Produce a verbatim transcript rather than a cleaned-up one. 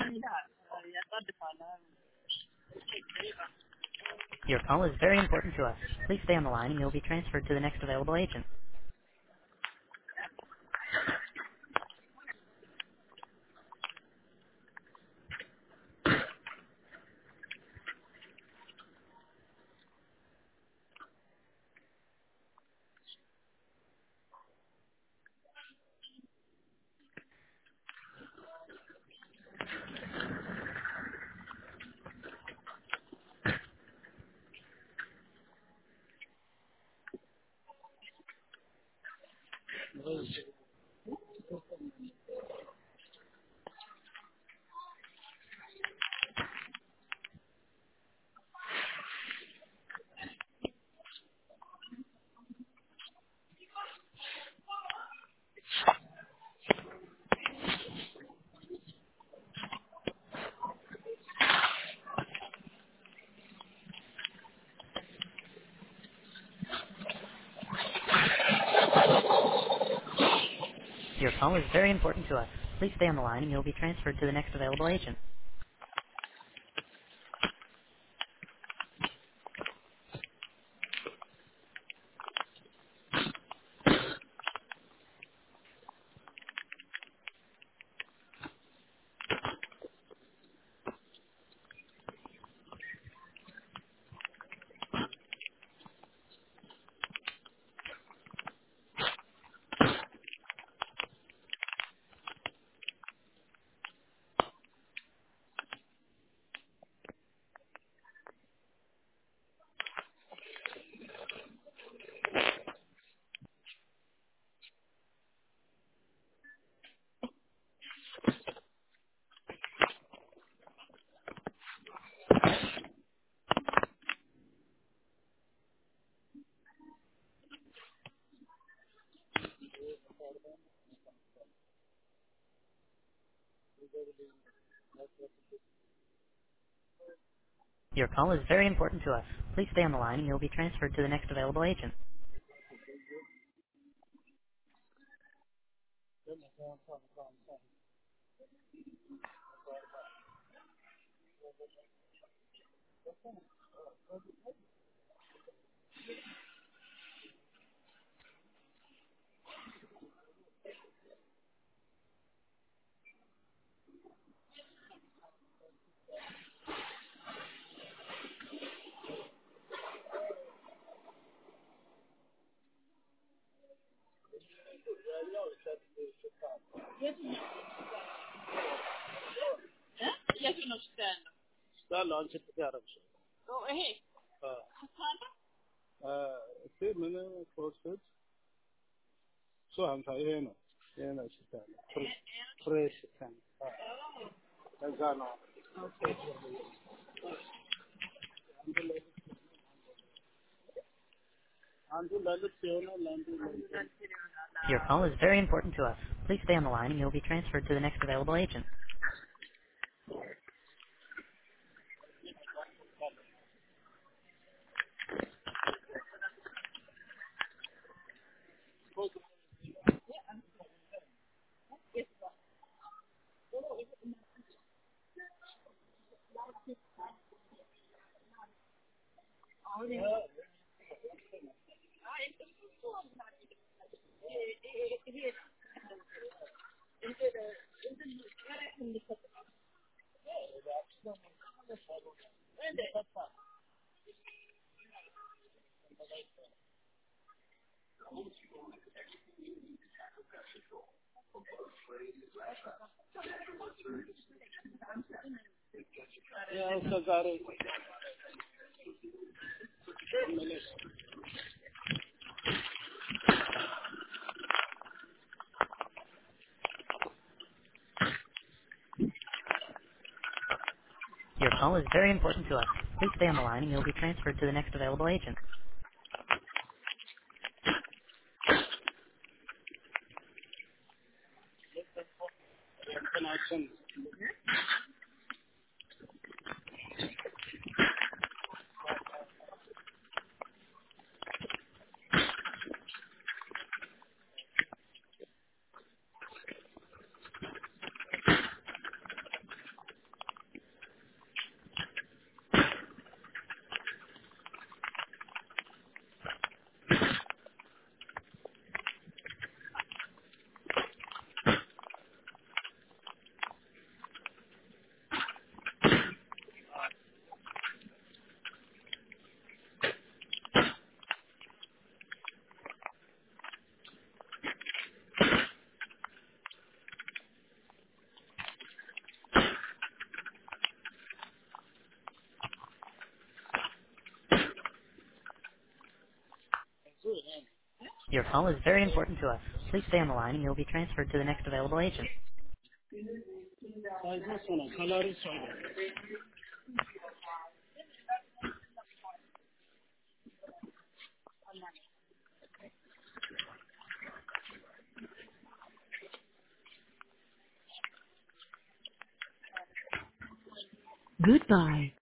Your call is very important to us. Please stay on the line and you'll be transferred to the next available agent. Your call is very important to us. Please stay on the line and you'll be transferred to the next available agent. Your call is very important to us. Please stay on the line and you'll be transferred to the next available agent. That launch it to Arab. Oh, hey. Uh, uh, see, many courses. So I'm sorry, you know, you know, fresh, fresh, and that's all. And to let it see, and to Your call is very important to us. Please stay on the line and you'll be transferred to the next available agent. yeah, so got it. Your call is very important to us. Please stay on the line and you'll be transferred to the next available agent. Connection. Your call is very important to us. Please stay on the line and you'll be transferred to the next available agent. Size nasıl ona? Color söyle. Goodbye.